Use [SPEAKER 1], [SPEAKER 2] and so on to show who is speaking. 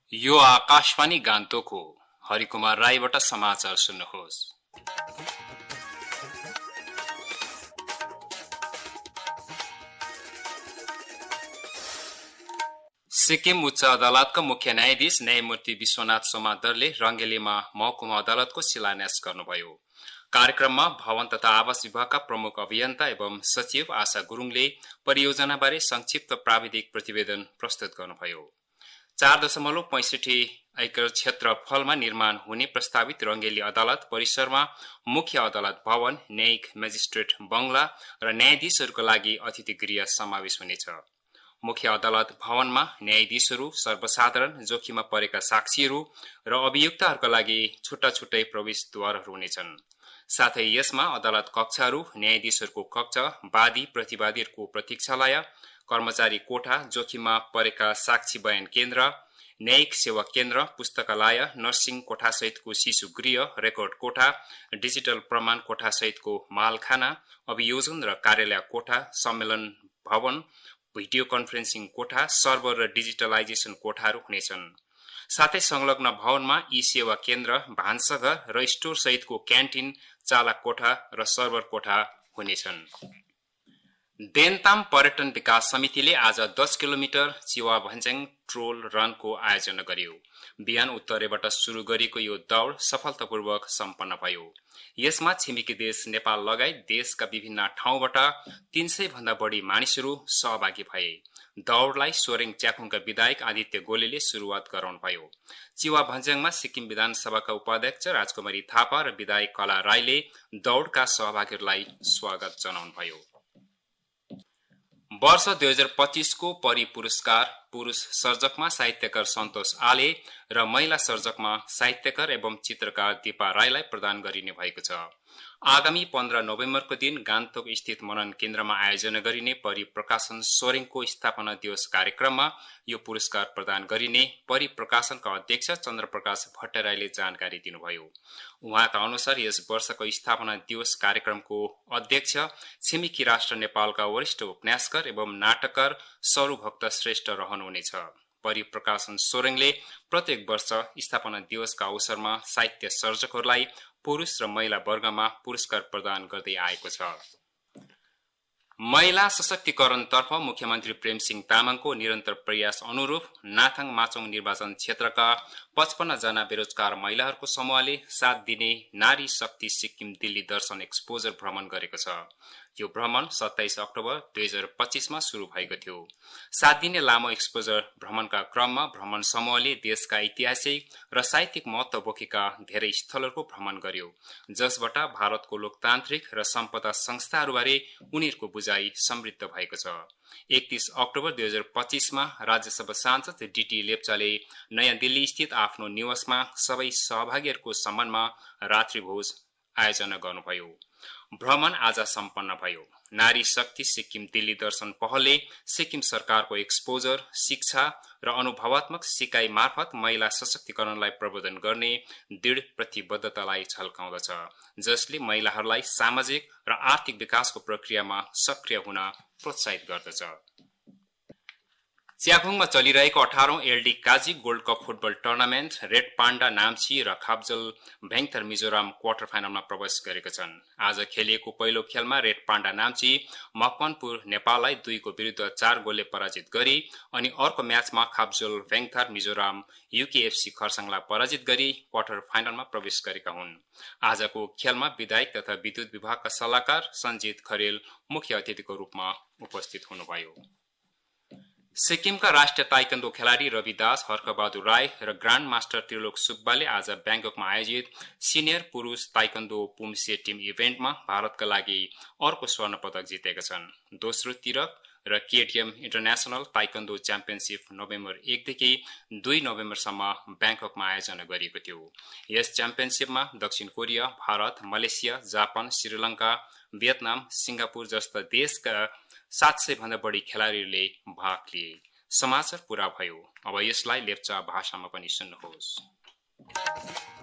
[SPEAKER 1] यो आकाशवाणी गान्तोक हो। हरिकुमार राईबाट समाचार सुन्नुहोस्। सिक्किम उच्च अदालतका मुख्य न्यायाधीश न्यायमूर्ति विश्वनाथ सोमादरले रंगेलीमा महकुमा अदालतको शिलान्यास गर्नुभयो। कार्यक्रममा भवन तथा आवास विभागका प्रमुख अभियन्ता एवं सचिव आशा गुरुङले परियोजनाबारे संक्षिप्त प्राविधिक प्रतिवेदन प्रस्तुत गर्नुभयो। 4.65 एकड़ क्षेत्रफलमा निर्माण हुने प्रस्तावित रंगेली अदालत परिसरमा मुख्य अदालत भवन, न्यायिक मेजिस्ट्रेट बंगला र न्यायाधीशहरूका लागि अतिथि गृह समावेश हुनेछ। मुख्य अदालत भवनमा न्यायाधीशहरू, सर्वसाधारण, जोखिममा परेका साक्षीहरू र अभियुक्तहरूका लागि छुट्टा-छुट्टै प्रवेशद्वारहरू हुनेछन्। साथै यसमा अदालत कक्षहरू, न्यायाधीशहरूको कक्ष, वादी प्रतिवादीहरूको प्रतीक्षालय, कर्मचारी कोठा, जोखिममा परेका साक्षी बयान केन्द्र, न्यायिक सेवा केन्द्र, पुस्तकालय, नर्सिङ कोठा सहितको शिशु गृह, रेकर्ड कोठा, डिजिटल प्रमाण कोठा सहितको मालखाना, अभियोजन र कार्यालय कोठा, सम्मेलन भवन, भिडियो कन्फरेन्सिङ कोठा, सर्भर र डिजिटलाइजेसन कोठाहरू हुनेछन्। साथै संलग्न भवनमा ई-सेवा केन्द्र, भान्साघर र स्टोर सहितको क्यान्टिन, चालक कोठा र सर्भर कोठा हुनेछन्। देन्ताम पर्यटन विकास समितिले आज 10 किलोमिटर चिवा भन्ज्याङ ट्रोल रनको आयोजना गर्यो। बिहान उत्तरेबाट शुरू गरिएको यो दौड सफलतापूर्वक सम्पन्न भयो। यसमा छिमेकी देश नेपाल लगायत देशका विभिन्न ठाउँबाट 300 भन्दा बढी मानिसहरू सहभागी भए। दौडलाई सोरेङ च्याखुङका विधायक आदित्य गोलेले शुरूआत गराउनुभयो। चिवा भन्ज्याङमा सिक्किम विधानसभाका उपाध्यक्ष राजकुमारी थापा र विधायक कला राईले दौडका सहभागीहरूलाई स्वागत जनाउनुभयो। वर्ष 2025 को परि पुरस्कार पुरुष सर्जकमा साहित्यकार सन्तोष आले र महिला सर्जकमा साहित्यकार एवं चित्रकार दीपा राईलाई प्रदान गरिने भएको छ। आगामी 15 नोभेम्बरको दिन गान्तोक स्थित मनन केन्द्रमा आयोजना गरिने परिप्रकाशन सोरेङको स्थापना दिवस कार्यक्रममा यो पुरस्कार प्रदान गरिने परिप्रकाशनका अध्यक्ष चन्द्रप्रकाश भट्टराईले जानकारी दिनुभयो। उहाँका अनुसार यस वर्षको स्थापना दिवस कार्यक्रमको अध्यक्ष छिमेकी राष्ट्र नेपालका वरिष्ठ उपन्यासकार एवं नाटककार सरूभक्त श्रेष्ठ रहनुहुनेछ। परिप्रकाशन सोरेङले प्रत्येक वर्ष स्थापना दिवसका अवसरमा साहित्य सर्जकहरूलाई पुरुष र महिला वर्गमा पुरस्कार प्रदान गर्दै आएको छ। महिला सशक्तिकरणतर्फ मुख्यमन्त्री प्रेमसिंह तामाङको निरन्तर प्रयास अनुरूप नाथाङ माचोङ निर्वाचन क्षेत्रका 55 जना बेरोजगार महिलाहरूको समूहले 7 दिने नारी शक्ति सिक्किम दिल्ली दर्शन एक्सपोजर भ्रमण गरेको छ। यो भ्रमण 27 अक्टोबर 2025 मा शुरू भएको थियो। 7 दिने लामो एक्सपोजर भ्रमणका क्रममा भ्रमण समूहले देशका ऐतिहासिक र साहित्यिक महत्व बोकेका धेरै स्थलहरूको भ्रमण गर्यो, जसबाट भारतको लोकतान्त्रिक र सम्पदा संस्थाहरूबारे उनीहरूको बुझाइ समृद्ध भएको छ। 31 अक्टोबर 2025 मा राज्यसभा सांसद डीटी लेप्चाले नयाँ दिल्ली स्थित आफ्नो निवासमा सबै सहभागीहरूको सम्मानमा रात्रिभोज आयोजना गर्नुभयो। भ्रमण आज सम्पन्न भयो। नारी शक्ति सिक्किम दिल्ली दर्शन पहलले सिक्किम सरकारको एक्सपोजर, शिक्षा र अनुभवात्मक सिकाइ मार्फत महिला सशक्तिकरणलाई प्रबोधन गर्ने दृढ प्रतिबद्धतालाई झल्काउँदछ, जसले महिलाहरूलाई सामाजिक र आर्थिक विकासको प्रक्रियामा सक्रिय हुन प्रोत्साहित गर्दछ। च्याखुङमा चलिरहेको 18औं LD Kazi gold cup football tournament red panda Namchi र खाब्जल भेङथर मिजोराम क्वार्टर फाइनलमा प्रवेश गरेका छन्। आज खेलिएको पहिलो खेलमा रेड पाण्डा नाम्ची मकवानपुर नेपाललाई 2 को विरुद्ध 4 गोलले पराजित गरी अनि अर्को म्याचमा खाब्जल भेङथर मिजोराम यूकेएफसी खरसाङलाई पराजित गरी क्वार्टर फाइनलमा प्रवेश गरेका हुन्। आजको खेलमा विधायक तथा विद्युत विभागका सल्लाहकार सञ्जित खरेल मुख्य अतिथिको रूपमा उपस्थित हुनुभयो। सिक्किमका राष्ट्रिय ताइक्वान्डो खेलाडी रवि दास, हर्कबहादुर राई र ग्रान्ड मास्टर त्रिलोक सुब्बाले आज ब्याङ्ककमा आयोजित सिनियर पुरुष ताइक्वान्डो पुम्से टिम इभेन्टमा भारतका लागि अर्को स्वर्ण पदक जितेका छन्। दोस्रो तिरक र KTM international taekwondo championship November 1 देखि 2 नोभेम्बरसम्म ब्याङ्ककमा आयोजना गरिएको थियो। यस च्याम्पियनशिपमा दक्षिण Korea, Bharat, Malaysia, Japan, Sri Lanka, Vietnam, Singapore जस्ता देशका 700 भन्दा बढी खेलाडीहरूले भाग लिए। समाचार पूरा भयो। अब यसलाई लेप्चा भाषामा पनि सुन्नुहोस्।